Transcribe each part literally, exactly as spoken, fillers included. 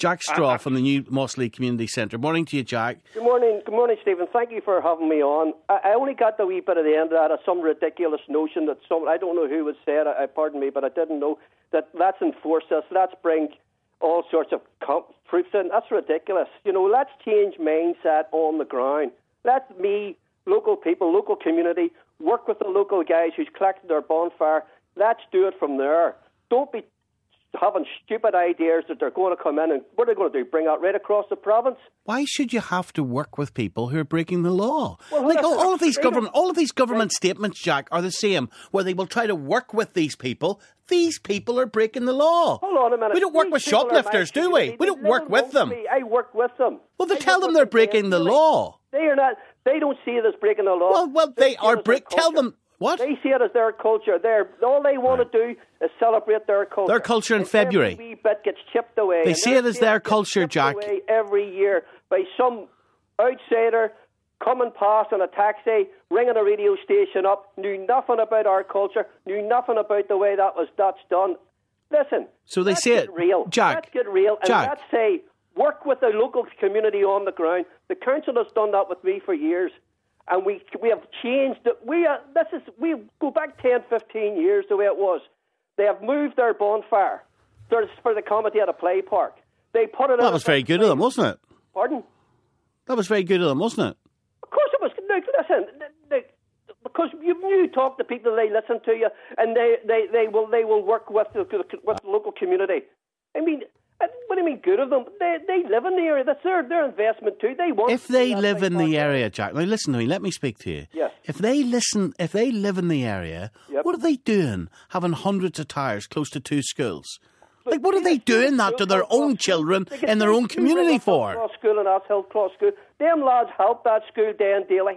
Jack Straw from the new Mossley Community Centre. Morning to you, Jack. Good morning, good morning, Stephen. Thank you for having me on. I, I only got the wee bit at the end of that, of some ridiculous notion that some, I don't know who would say it, I, pardon me, but I didn't know, that let's enforce this, let's bring all sorts of comp- proofs in. That's ridiculous. You know, let's change mindset on the ground. Let me, local people, local community, work with the local guys who's collected their bonfire. Let's do it from there. Don't be having stupid ideas that they're going to come in and what are they going to do, bring out right across the province? Why should you have to work with people who are breaking the law? Well, like all, all of these freedom. government, all of these government Right. statements, Jack, are the same. Where they will try to work with these people. These people are breaking the law. Hold on a minute. We don't work These with people are my shoplifters, do we? community. We They don't live work and with vote them. for me. I work with them. Well, then I tell work them they're with breaking the daily. law. They are not. They don't see it as breaking the law. Well, well, they see are it as break. their Tell culture. them what? They see it as their culture. They're, all they want Right. to do is celebrate their culture. Their culture in and February. Every wee bit gets chipped away. They and see it as bit their gets culture, chipped Jack. away every year by some outsider coming past on a taxi, ringing a radio station up, knew nothing about our culture, knew nothing about the way that was that's done. Listen. So they let's say get it, real. Jack. Let's get real, and Jack. let's say work with the local community on the ground. The council has done that with me for years. And we we have changed it. We are, this is we go back ten, fifteen years the way it was. They have moved their bonfire. There's for the comedy at a play park. They put it. Well, in that was very good of them, wasn't it? Pardon? That was very good of them, wasn't it? Of course it was. Look, listen, look, because you, you talk to people, they listen to you, and they, they, they will they will work with the with the local community. I mean. What do you mean good of them? They they live in the area. That's their, their investment too. They want. If they to see that live thing in the back there. area, Jack, now listen to me, let me speak to you. Yes. If they listen, if they live in the area, Yep. what are they doing having hundreds of tyres close to two schools? But Like, what are see, they the doing school- that to their school- own children they get in their two own schools community at for? Cross School and that's Hill Cross School. Them lads help that school day and daily.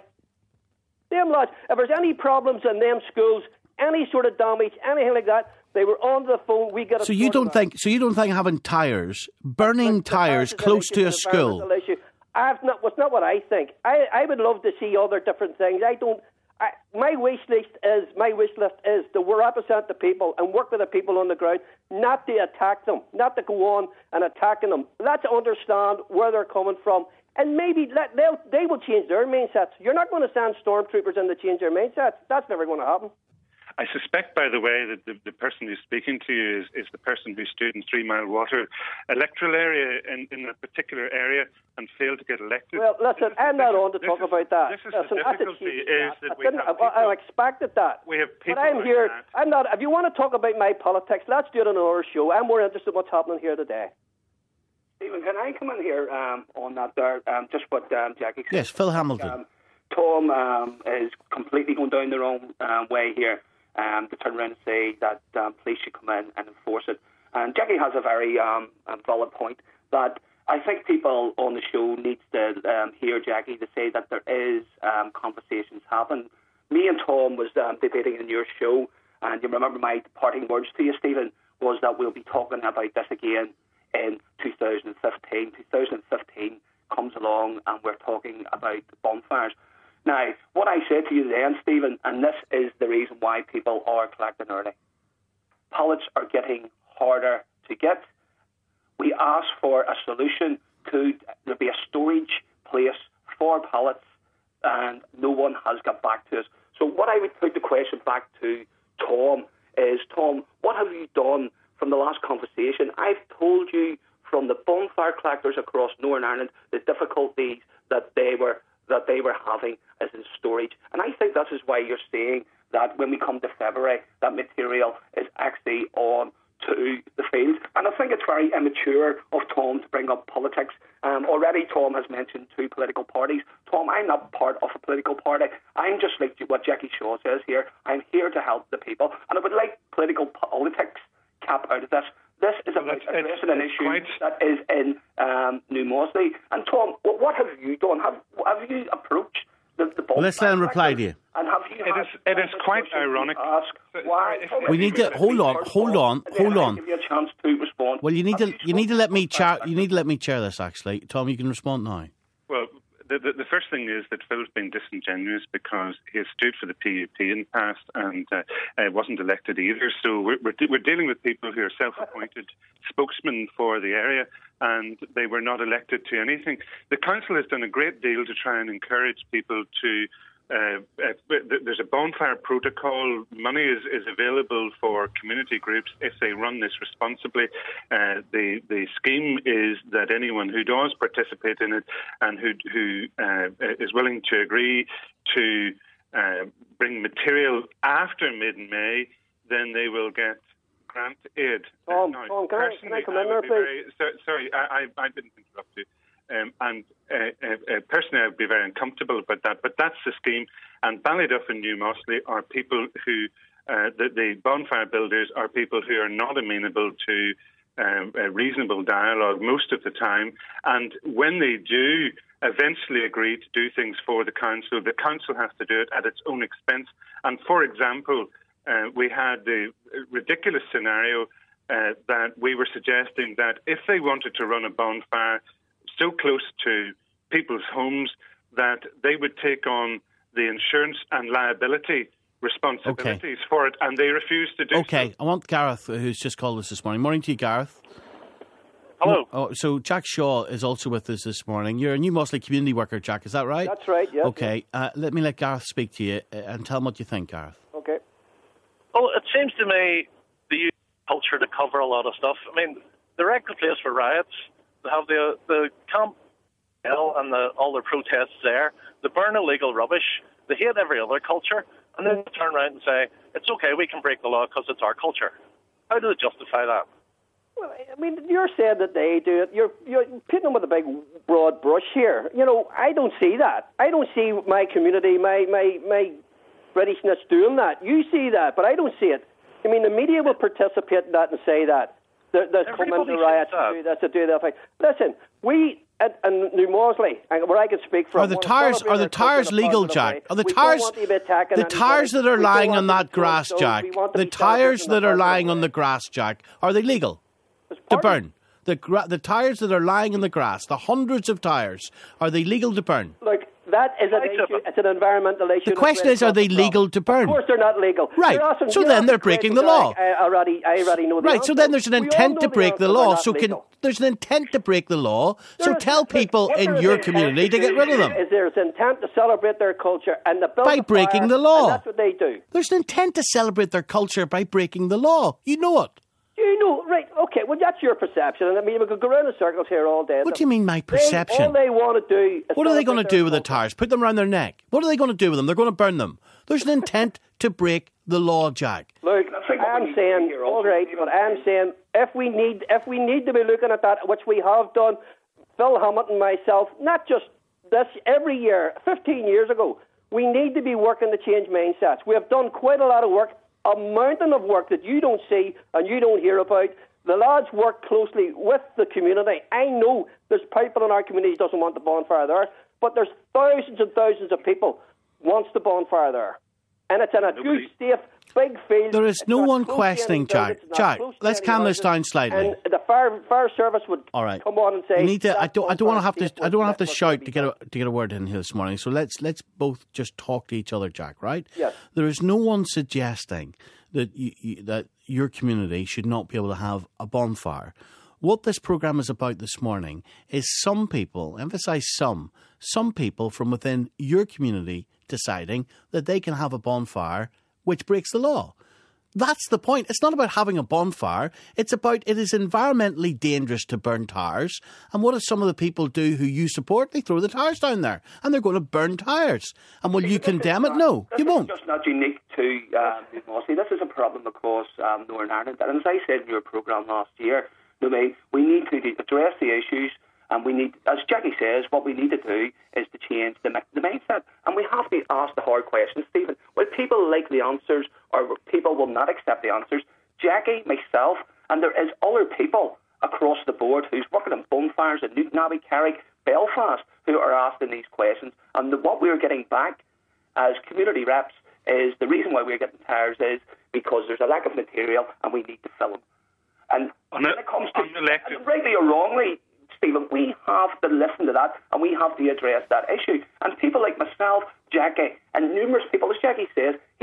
Them lads, if there's any problems in them schools, any sort of damage, anything like that, they were on the phone. We get it So you sorted don't out. think? So you don't think having tyres, burning Like, the tyres environmental close issue, to a the school? environmental issue. I've not. What's not what I think. I I would love to see other different things. I don't. I, my wish list is my wish list is to represent the people and work with the people on the ground, not to attack them, not to go on and attacking them. Let's understand where they're coming from, and maybe let they'll they will change their mindsets. You're not going to send stormtroopers in to change their mindsets. That's never going to happen. I suspect, by the way, that the, the person who's speaking to you is, is the person who stood in Three Mile Water electoral area in, in a particular area and failed to get elected. Well, listen, This is- I'm not this on to is- talk this is- about that. This is Listen, the that's a difficulty cheap is chat. that I we didn't- have I, I people, expected that. we have people But I'm like here. that. I'm not. If you want to talk about my politics, let's do it on another show. I'm more interested in what's happening here today. Stephen, can I come in here um, on that there? Um, just what um, Jackie said. Yes, Phil Hamilton. Um, Tom um, is completely going down their own um, way here um, to turn around and say that um, police should come in and enforce it. And Jackie has a very um, a valid point that I think people on the show needs to um, hear Jackie to say that there is um, conversations happen. Me and Tom was um, debating in your show, and you remember my parting words to you, Stephen, was that we'll be talking about this again in two thousand fifteen. two thousand fifteen comes along and we're talking about bonfires. Now, what I said to you then, Stephen, and this is the reason why people are collecting early. Pallets are getting harder to get. We asked for a solution. Could there be a storage place for pallets? And no one has got back to us. So what I would put the question back to Tom is, Tom, what have you done from the last conversation? I've told you from the bonfire collectors across Northern Ireland the difficulties that they were that they were having as in storage. And I think this is why you're seeing that when we come to February, that material is actually on to the field. And I think it's very immature of Tom to bring up politics. Um, already Tom has mentioned two political parties. Tom, I'm not part of a political party. I'm just like what Jackie Shaw says here. I'm here to help the people. And I would like political politics cap out of this. This is Well, about it's- it's- addressing an it's issue quite- that is in um, New Mosley. And Tom, what, what have you done? Have have you approached the, the Well, let's let him reply to you. And have you It had is- it is quite discussions to ironic. Ask why? If- We need to- hold on, hold on, And then hold I'll on. Give you a chance to respond. Well, you need Have to you need to let me spoken chair you need to let me chair this. Actually, Tom, you can respond now. Well, the, the, the first thing is that Phil's being disingenuous because he has stood for the P U P in the past and uh, uh, wasn't elected either. So we're, we're, de- we're dealing with people who are self-appointed spokesmen for the area. and they were not elected to anything. The council has done a great deal to try and encourage people to Uh, uh, there's a bonfire protocol. Money is, is available for community groups if they run this responsibly. Uh, the the scheme is that anyone who does participate in it and who who uh, is willing to agree to uh, bring material after mid-May, then they will get grant aid. Tom, now, Tom can, I, can I come in there, please? Very, so, sorry, I, I, I didn't interrupt you. Um, and uh, uh, personally, I would be very uncomfortable about that. But that's the scheme. And Ballyduff and New Mossley are people who, uh, the, the bonfire builders are people who are not amenable to um, a reasonable dialogue most of the time. And when they do eventually agree to do things for the council, the council has to do it at its own expense. And for example, uh, we had the ridiculous scenario uh, that we were suggesting that if they wanted to run a bonfire so close to people's homes that they would take on the insurance and liability responsibilities okay. for it, and they refused to do okay. so. Okay, I want Gareth, who's just called us this morning. Morning to you, Gareth. Hello. Oh, so Jack Shaw is also with us this morning. You're a New Mossley community worker, Jack, is that right? That's right, yes. Okay, uh, let me let Gareth speak to you uh, and tell him what you think, Gareth. Okay. Well, it seems to me the youth culture to cover a lot of stuff. I mean, the regular place for riots, they have the the Camp Hill and the, all their protests there. They burn illegal rubbish. They hate every other culture. And then they turn around and say, it's okay, we can break the law because it's our culture. How do they justify that? Well, I mean, you're saying that they do it. You're you're pitting them with a big, broad brush here. You know, I don't see that. I don't see my community, my, my, my Britishness doing that. You see that, but I don't see it. I mean, the media will participate in that and say that. They're, they're coming to riots to do this, to do that. Listen, we at, at New Mossley, where I can speak from... Are the tires, are the tires legal, Jack? Are the tires, the tires that are lying on that grass, Jack, the tires that are lying on the grass, Jack, are they legal to burn? The, gra- the tires that are lying in the grass, the hundreds of tires, are they legal to burn? Look, that is an issue. It's an environmental issue. The question is, are they legal to burn? Of course they're not legal. Right. Awesome. So you're then they're breaking the law. I already, I already know the Right. answer. So then there's an intent to break the law. So can legal. there's an intent to break the law. So There is- tell people in your community to get rid of them. Is there's intent to celebrate their culture and the build By a breaking fire, the law. And that's what they do. There's an intent to celebrate their culture by breaking the law. You know it. You know, right? Okay. Well, that's your perception, and I mean we could go around in circles here all day. What do you mean, my They, perception? all they want to do. Is What are they going to celebrate do with their the culture. tires? Put them around their neck. What are they going to do with them? They're going to burn them. There's an intent to break the law, Jack. Look, I'm saying, all right, but I'm saying if we need, if we need to be looking at that, which we have done, Phil Hammett and myself, not just this, every year, fifteen years ago, we need to be working to change mindsets. We have done quite a lot of work, a mountain of work that you don't see and you don't hear about. The lads work closely with the community. I know there's people in our community who doesn't want the bonfire there, but there's thousands and thousands of people wants the bonfire there. And it's in a good, safe, big field. There is It's no not one close to questioning, any Jack. buildings, it's not Jack, close to let's any calm this houses. down slightly. And the fire fire service would All right. come on and say... We need to. I that don't. I don't want to have bonfire to. safe I don't want to have to was- shout to get a to get a word in here this morning. So let's let's both just talk to each other, Jack. Right? Yes. There is no one suggesting that you, you, that your community should not be able to have a bonfire. What this programme is about this morning is some people, emphasise some, some people from within your community deciding that they can have a bonfire which breaks the law. That's the point. It's not about having a bonfire. It's about it is environmentally dangerous to burn tires. And what do some of the people do who you support? They throw the tires down there and they're going to burn tires. And will you condemn it? No, you won't. This is just not unique to um, New Mossley. This is a problem across um, Northern Ireland. And as I said in your programme last year, we need to address the issues, and we need, as Jackie says, what we need to do is to change the, the mindset. And we have to ask the hard questions, Stephen. Will people like the answers, or people will not accept the answers? Jackie, myself, and there is other people across the board who's working on bonfires in Newtonabbey, Carrick, Belfast, who are asking these questions. And the, what we're getting back as community reps is the reason why we're getting tires is because there's a lack of material and we need to fill them. And when it comes to, and rightly or wrongly, Stephen, we have to listen to that and we have to address that issue. And people like myself, Jackie, and numerous people, as Jackie says,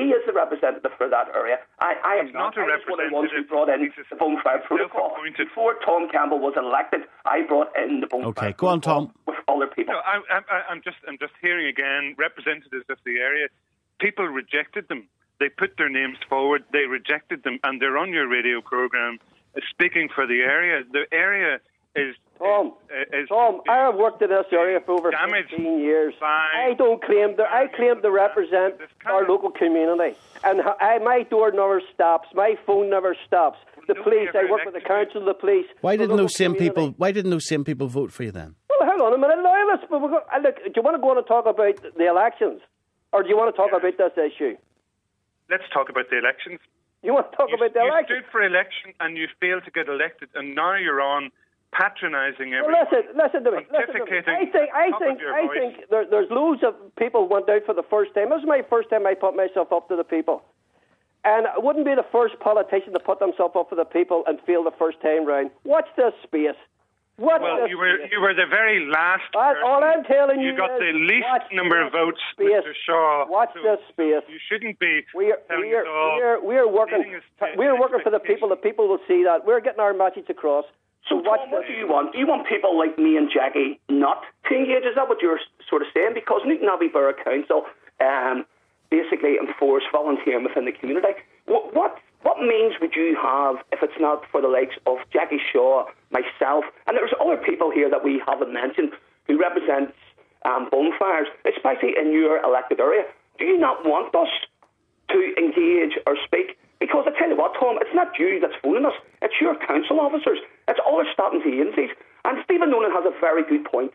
He is the representative for that area. I, I am He's not a I was one of the ones who representative. brought in He's a the bonfire protocol. self-appointed. Before Tom Campbell was elected, I brought in the bonfire Okay, go on, protocol Tom. with other people. No, I, I, I'm just, I'm just hearing again. Representatives of the area, people rejected them. They put their names forward. They rejected them, and they're on your radio program uh, speaking for the area. The area is. Tom, is, is, Tom, I have worked in this area for over damaged fifteen years. by- I don't claim that. I claim to represent This kind our of- local community, and h- I, my door never stops. My phone never stops. The Nobody police. ever I work with the elected you. council, the police. Why the didn't local those same community. people? Why didn't those same people vote for you then? Well, hang on a minute, loyalists. But we're go- uh, look, do you want to go on and talk about the elections, or do you want to talk Yeah. about this issue? Let's talk about the elections. You want to talk You, about the you elections? stood for election and you failed to get elected, and now you're on patronising everyone. Well, listen, listen to me. Listen to me. pontificating I think, I at the top think, of your I voice. think there, there's loads of people went out for the first time. This was my first time I put myself up to the people, and I wouldn't be the first politician to put themselves up for the people and fail the first time round. Watch this space. Watch Well, this you were space. you were the very last. All- person. all I'm telling you you got is the least watch number of this votes, space. Mister Shaw. Watch So this space. You shouldn't be We are, telling we are, us all. we are, we are working. leading us to We are working for the people. The people will see that. We're getting our message across. So, watch Tom, what this. do you want? Do you want people like me and Jackie not to engage? Is that what you're sort of saying? Because Newton Abbey Borough Council um, basically enforce volunteering within the community. What, what what means would you have if it's not for the likes of Jackie Shaw, myself, and there's other people here that we haven't mentioned who represent um, bonfires, especially in your elected area? Do you not want us to engage or speak? Because I tell you what, Tom, it's not you that's phoning us. It's your council officers. It's other Statins agencies. And Stephen Nolan has a very good point.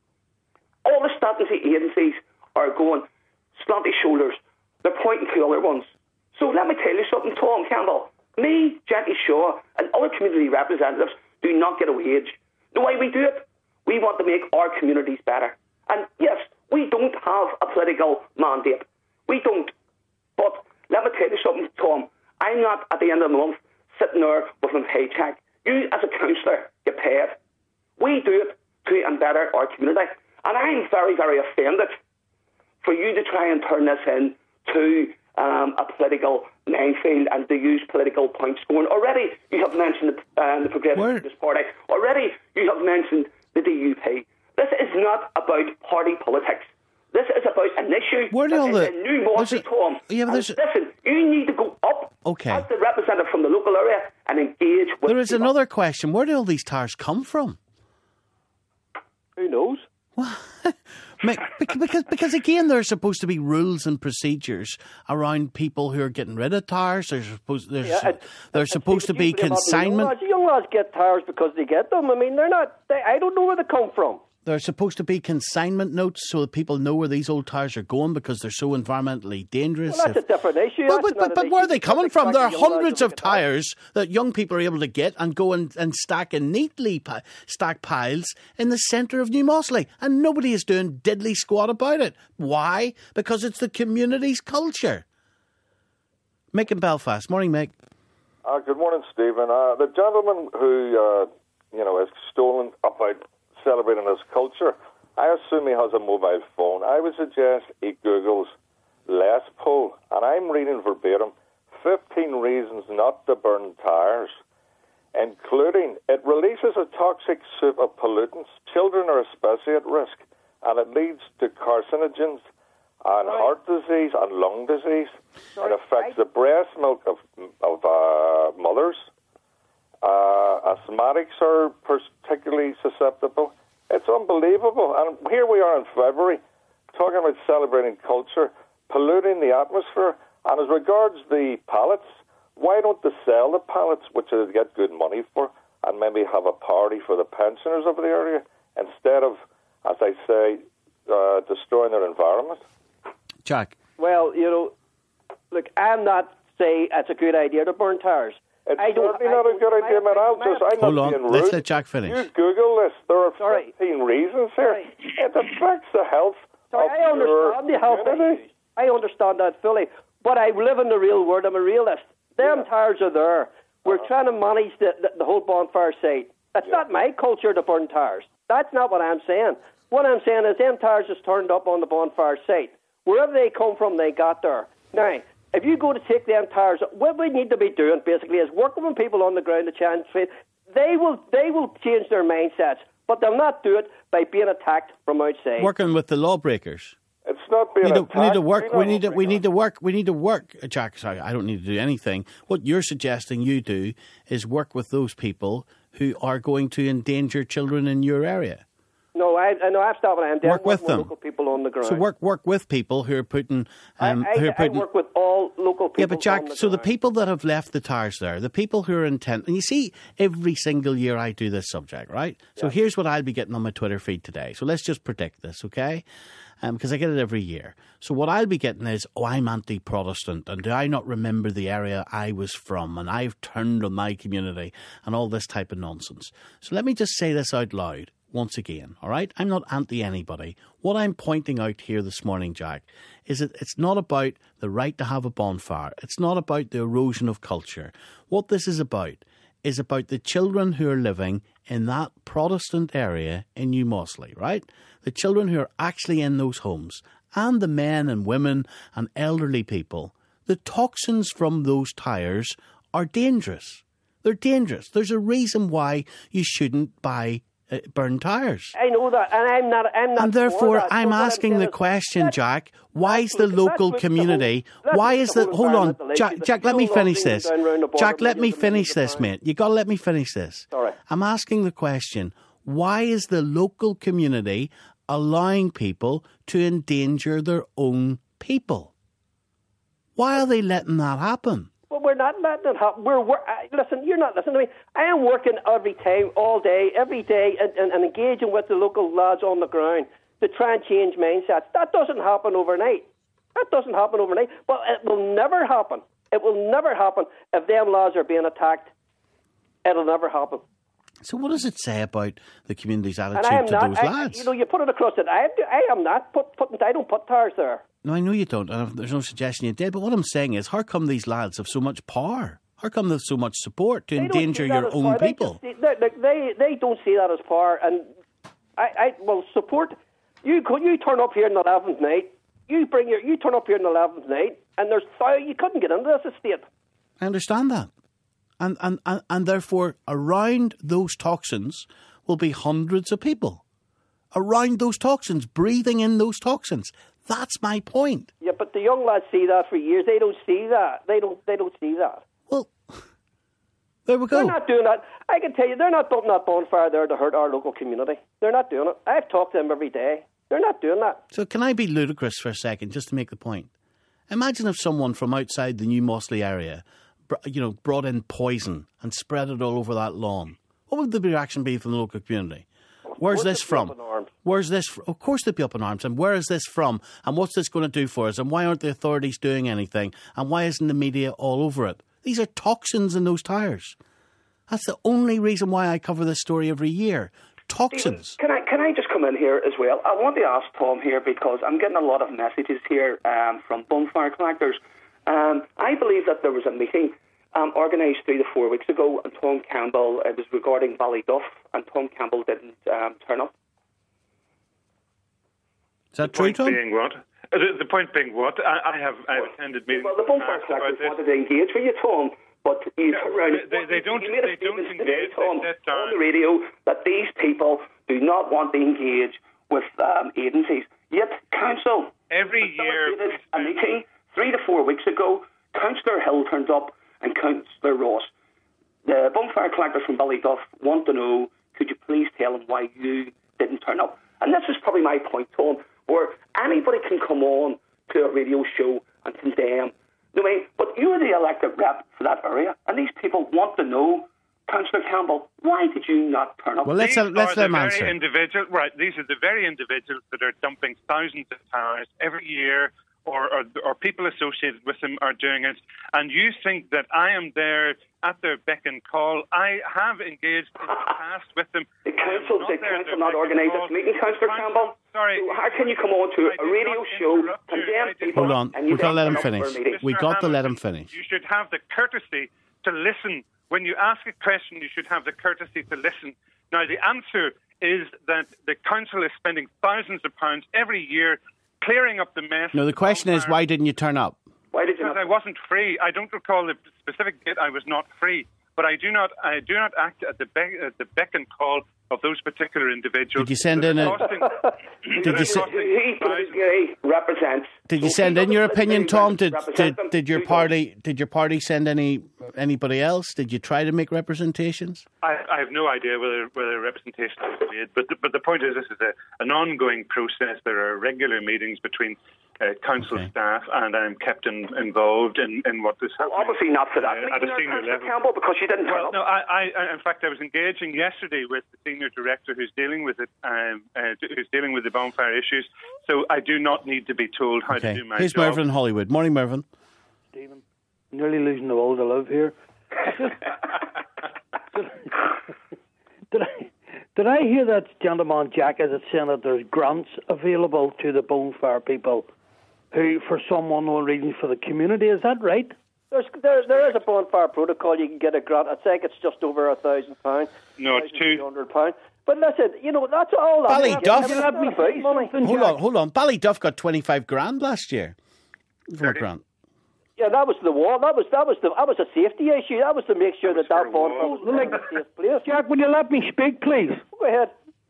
All the Statins agencies are going slanty shoulders. They're pointing to other ones. So let me tell you something, Tom Campbell. Me, Jackie Shaw, and other community representatives do not get a wage. The way we do it, we want to make our communities better. And yes, we don't have a political mandate. We don't. But let me tell you something, Tom. I'm not, at the end of the month, sitting there with my paycheck. You, as a councillor, get paid. We do it to better our community. And I'm very, very offended for you to try and turn this into um, a political minefield and to use political point scoring. Already, you have mentioned the, um, the Progressive Where- Mm-hmm. Unionist Party. Already, you have mentioned the D U P. This is not about party politics. This is about an issue Where do that all is the- a new there's Mosley, a- Tom. yeah, but And there's a- listen, you need to go up Okay. as the representative from the local area and engage with There is people. another question. Where do all these tires come from? Who knows? Mick, bec- because because again, there's supposed to be rules and procedures around people who are getting rid of tires. There's supposed there's Yeah, and- there's supposed to You be blame all the Young consignment. lads. Young lads get tires because they get them. I mean, they're not. They, I don't know where they come from. There's supposed to be consignment notes so that people know where these old tires are going because they're so environmentally dangerous. Well, that's If- a different issue. Well, That's but, not but, an but where are issue they coming because from? There are exactly young lads hundreds will of get tires. tires that young people are able to get and go and, and stack in neatly pi- stack piles in the centre of New Mosley, and nobody is doing diddly squat about it. Why? Because it's the community's culture. Mick in Belfast. Morning, Mick. Uh, good morning, Stephen. Uh, the gentleman who, uh, you know, has stolen about celebrating his culture, I assume he has a mobile phone. I would suggest he Googles Les Paul, and I'm reading verbatim, fifteen reasons not to burn tires, including it releases a toxic soup of pollutants. Children are especially at risk, and it leads to carcinogens and Right. heart disease and lung disease. Sorry, It affects I- the breast milk of, of uh, mothers. Uh, asthmatics are particularly susceptible. It's unbelievable. And here we are in February talking about celebrating culture, polluting the atmosphere. And as regards the pallets, why don't they sell the pallets, which they get good money for, and maybe have a party for the pensioners of the area instead of, as I say, uh, destroying their environment? Jack. Well, you know, look, I'm not saying it's a good idea to burn tires. It's I don't, certainly I not a don't- good idea, my- man. I'll my- just, I'm Hold not on. being rude. Let's let Jack finish. You Google this. There are Sorry. fifteen reasons here. Sorry. It affects the health Sorry, of I understand your the health community. issues. I understand that fully. But I live in the real world. I'm a realist. Them Yeah. tires are there. We're Uh-huh. trying to manage the, the, the whole bonfire site. It's Yeah. not my culture to burn tires. That's not what I'm saying. What I'm saying is them tires just turned up on the bonfire site. Wherever they come from, they got there. Now, if you go to take them tires, what we need to be doing basically is working with people on the ground to change trade. They will, they will change their mindsets, but they'll not do it by being attacked from outside. Working with the lawbreakers. It's not being We need, to, attacked. we need to work. We We need to. We need to work. We need to work. Jack, sorry, I don't need to do anything. What you're suggesting you do is work with those people who are going to endanger children in your area. No, I, I know. I've stopped and I'm Work with them. local people on the ground. So work work with people who are putting. Um, I, I, who are putting I work with all local people. yeah, but Jack, on the so the ground. people that have left the tires there, the people who are intent, and you see, every single year I do this subject, right? So Yeah. here's what I'll be getting on my Twitter feed today. So let's just predict this, okay? Because um, I get it every year. So what I'll be getting is, oh, I'm anti-Protestant, and do I not remember the area I was from, and I've turned on my community, and all this type of nonsense. So let me just say this out loud once again, all right? I'm not anti-anybody. What I'm pointing out here this morning, Jack, is that it's not about the right to have a bonfire. It's not about the erosion of culture. What this is about is about the children who are living in that Protestant area in New Mossley, right? The children who are actually in those homes, and the men and women and elderly people. The toxins from those tires are dangerous. They're dangerous. There's a reason why you shouldn't buy uh, burn tires. I know that, and I'm not. I'm not. And for therefore, that. I'm But what asking saying the is, question, let's- Jack, why is let's the look- local let's look at the community, whole- let's why look is at the the, whole hold on, environmental issue Jack, that Jack, let me fuel finish oil this. down round the border Jack, let when me you're finish coming this, to the mate. You got to let me finish this. Sorry. I'm asking the question, why is the local community allowing people to endanger their own people? Why are they letting that happen? Well, we're not letting it happen. We're, we're uh, listen. You're not listening to me. I am working every time, all day, every day, and, and, and engaging with the local lads on the ground to try and change mindsets. That doesn't happen overnight. That doesn't happen overnight. But it will never happen. It will never happen if them lads are being attacked. It'll never happen. So what does it say about the community's And attitude I am to not. those I, lads? you know, you put it across it. I, I am not put, putting. I don't put tires there. No, I know you don't. Uh, there's no suggestion you did. But what I'm saying is, how come these lads have so much power? How come there's so much support to They don't endanger see that your as own power. They people? just see- They, they, they, they don't see that as power. And I, I will support. You could you turn up here on the eleventh night. You bring your. You turn up here on the eleventh night, and there's you couldn't get into this estate. I understand that. And, and, and, and therefore, around those toxins will be hundreds of people. Around those toxins, breathing in those toxins. That's my point. Yeah, but the young lads see that for years. They don't see that. They don't. They don't see that. Well, there we They're go. not doing that. I can tell you, they're not putting that bonfire there to hurt our local community. They're not doing it. I've talked to them every day. They're not doing that. So can I be ludicrous for a second, just to make the point? Imagine if someone from outside the New Mossley area, br- you know, brought in poison and spread it all over that lawn. What would the reaction be from the local community? Where's course this they'd be up from? in arms. Where's this? Fr- of course they'd be up in arms. And where is this from? And what's this going to do for us? And why aren't the authorities doing anything? And why isn't the media all over it? These are toxins in those tires. That's the only reason why I cover this story every year. Toxins. Can I can I just come in here as well? I want to ask Tom here because I'm getting a lot of messages here um, from bonfire collectors. Um, I believe that there was a meeting um, organised three to four weeks ago, and Tom Campbell, it was regarding Ballyduff, and Tom Campbell didn't um, turn up. Is that The true, point Tom? being what? Uh, The, the point being what? I, I have I've attended meetings. Well, the bonfire about collectors this. wanted to engage with you, Tom, but you Yeah, turned around. they- they don't- You made a they don't statement today, engage. Tom, They sit down. on the radio that these people do not want to engage with um, agencies. Yet, council Every year. facilitated a meeting three to four weeks ago. Councillor Hill turned up and Councillor Ross. The bonfire collectors from Ballyduff want to know, could you please tell them why you didn't turn up? And this is probably my point, Tom, where anybody can come on to a radio show and condemn. You know what I mean? But you're the elected rep for that area, and these people want to know, Councillor Campbell, why did you not turn up? Well, let's, These uh, let's are let the him very answer. individual, right? These are the very individuals that are dumping thousands of tires every year, or, or or people associated with them are doing it. And you think that I am there at their beck and call? I have engaged in the past with them. The council, Not the there at council their not beck and organised call. this meeting, Councillor Council- Campbell. Sorry. So how can you come on to I a did radio not show, interrupt you. I condemn did people, Hold on. and you We've got to let him don't turn up finish. for a meeting? We Mister got to let him Hamilton, finish. You should have the courtesy to listen. When you ask a question, you should have the courtesy to listen. Now, the answer is that the council is spending thousands of pounds every year clearing up the mess. No, the question is, why didn't you turn up? Why did you not because I wasn't free. I don't recall the specific date I was not free, but I do not I do not act at the beck, at the beck and call of those particular individuals. Did you send in a... Costing, did you se- he, he represents... Did you send in your opinion, Tom? Did did, them. did your party did your party send any anybody else? Did you try to make representations? I, I have no idea whether whether representation was made, but the, but the point is this is a, an ongoing process. There are regular meetings between uh, council Okay. staff, and I'm kept in, involved in, in what is happening. Obviously not for that uh, meeting, at a senior Councillor level. Campbell, because you didn't turn Well, up. no, I, I, in fact, I was engaging yesterday with the senior director who's dealing with it, um, uh, who's dealing with the bonfire issues. So I do not need to be told how Okay. to do my Here's job. Mervyn in Hollywood. Morning, Mervyn. Stephen, nearly losing the will to live here. did, I, did I hear that gentleman, Jack, is it saying that there's grants available to the bonfire people who, for some unknown reason, for the community? Is that right? There's, there, there is a bonfire protocol. You can get a grant. I think it's just over a thousand pounds. No, it's two. hundred pounds. But listen, you know that's all. Ballyduff. It's not about money. Hold on, hold on. Ballyduff got twenty-five grand last year from a grant. Yeah, that was the wall. That was that was the that was a safety issue. That was to make sure that that, for a bonfire wall. was in a safe place. Jack, will you let me speak, please? Go ahead.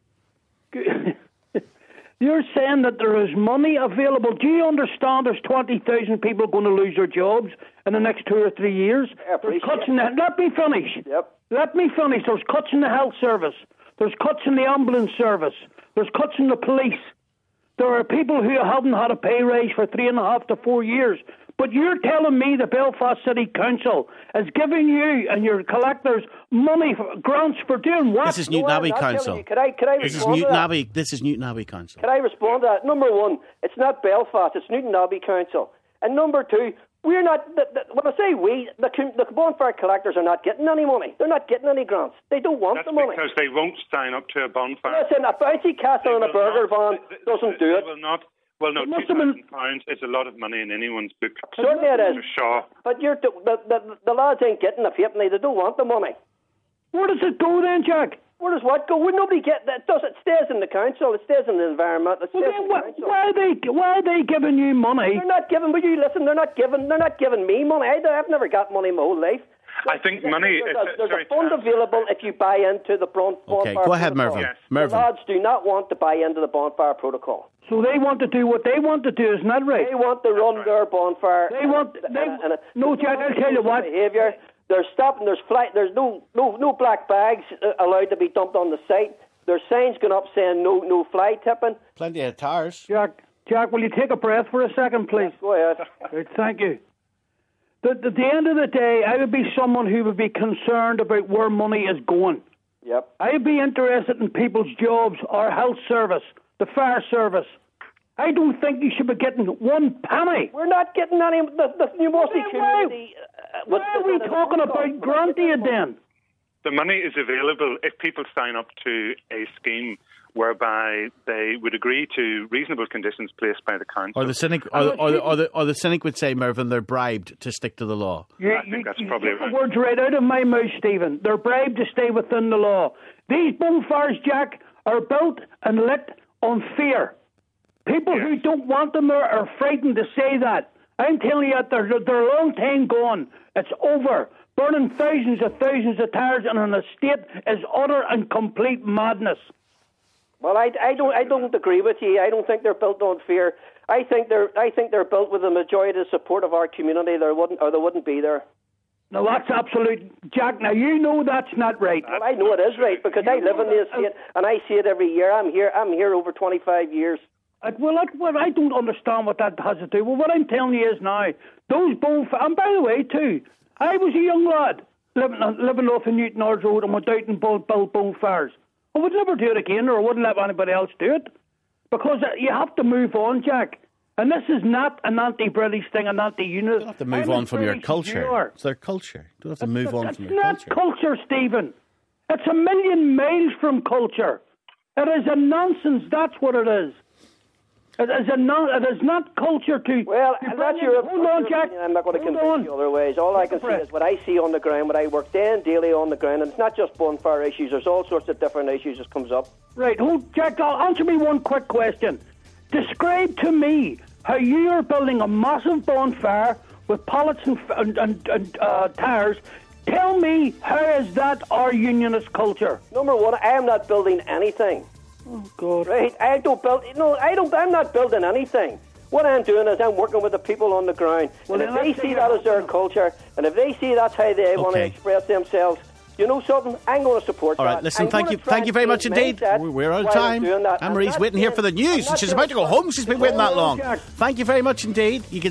You're saying that there is money available. Do you understand there's twenty thousand people going to lose their jobs in the next two or three years? Yeah, There's appreciate cuts in the, let me finish. Yep. Let me finish. There's cuts in the health service. There's cuts in the ambulance service. There's cuts in the police. There are people who haven't had a pay raise for three and a half to four years. But you're telling me the Belfast City Council is giving you and your collectors money, for, grants for doing what? This is Newton No, I'm Abbey not telling Council. you. Could I, could I This is respond to Newton that? Abbey. This is Newton Abbey Council. Can I respond to that? Number one, it's not Belfast, it's Newton Abbey Council. And number two, we're not, the, the, when I say we, the, the bonfire collectors are not getting any money. They're not getting any grants. They don't want That's the money. because they won't sign up to a bonfire. Listen, a bouncy castle and a They will burger not- van they- doesn't they do it. will not. Well, no, It must two have been- thousand pounds is a lot of money in anyone's book. Certainly it is. Mister Shaw. But you're, the, the, the lads ain't getting the halfpenny. They don't want the money. Where does it go then, Jack? Where does what go? Would nobody get that? Does it stays in the council? It stays in the environment. It stays Well, in then, the why, council. why are they why are they giving you money? They're not giving. Will you listen? They're not giving. They're not giving me money. I, I've never got money my whole life. I think money. There's, is, a, there's sorry, a fund Tom. available if you buy into the bon- Okay, bonfire go ahead, protocol. Mervyn. Yes. The Mervyn. lads do not want to buy into the bonfire protocol. So they want to do what they want to do, isn't that right? They want to run right. their bonfire. They want- and- they- and- and- no, Jack, I'll tell you what. Behavior. There's stopping. There's flight. There's no no no black bags uh, allowed to be dumped on the site. There's signs going up saying no no fly tipping. Plenty of tires. Jack, Jack, will you take a breath for a second, please? Go ahead. Right, thank you. At the end of the day, I would be someone who would be concerned about where money is going. Yep. I'd be interested in people's jobs, our health service, the fire service. I don't think you should be getting one penny. We're not getting any. The, the New Mosley Why- why- community. Uh, Why was- are we was- talking about grant aid then? The money is available if people sign up to a scheme whereby they would agree to reasonable conditions placed by the council. Or the cynic, or, the- or, the, or, the, or the cynic would say, Mervyn, they're bribed to stick to the law. You, I think you- that's you probably took the right. words right out of my mouth, Stephen. They're bribed to stay within the law. These bonfires, Jack, are built and lit on fear. People who don't want them are, are frightened to say that. I'm telling you, that they're, they're a long time gone. It's over. Burning thousands of thousands of tires in an estate is utter and complete madness. Well, I, I don't I don't agree with you. I don't think they're built on fear. I think they're I think they're built with the majority of the support of our community. There wouldn't or they wouldn't be there. Now, that's absolute... Jack, now, you know that's not right. Well, I know it is right because I live in the estate and I see it every year. I'm here. I'm here over twenty-five years. Uh, Well, I, well, I don't understand what that has to do. Well, what I'm telling you is now, those bonfires... And by the way, too, I was a young lad living, living off of Newton Ards Road and went out and built, built bonfires. I would never do it again, or I wouldn't let anybody else do it. Because uh, you have to move on, Jack. And this is not an anti-British thing, an anti-unit. You don't have to move I'm on as from your British as culture. you are. It's their culture. You don't have to move on It's from your not culture. culture, Stephen. It's a million miles from culture. It is a nonsense. That's what it is. It is a non. It is not culture to. Well, to that's bring your, in- Hold that's on, your Jack. opinion. I'm not going to Hold convince on. you other ways. All I can see Breath. is what I see on the ground, what I work day and daily on the ground, and it's not just bonfire issues. There's all sorts of different issues that comes up. Right, hold, Jack. I'll answer me one quick question. Describe to me how you are building a massive bonfire with pallets and, and, and, and uh, tires. Tell me, how is that our unionist culture? Number one, I am not building anything. Oh, God. Right? I don't build... No, I don't, I'm not building anything. What I'm doing is I'm working with the people on the ground. Well, and if they see that as their culture, and if they see that's how they want to Okay. express themselves, you know something? I'm going to support All that. right, listen, I'm thank gonna you try thank you and very much change indeed. mindset We- We're out of while I'm time. doing that. Anne I'm Marie's not waiting here saying- for the I'm news, not and she's saying about to go it's home. She's been waiting that Hold on, long. Jack. Thank you very much indeed. You can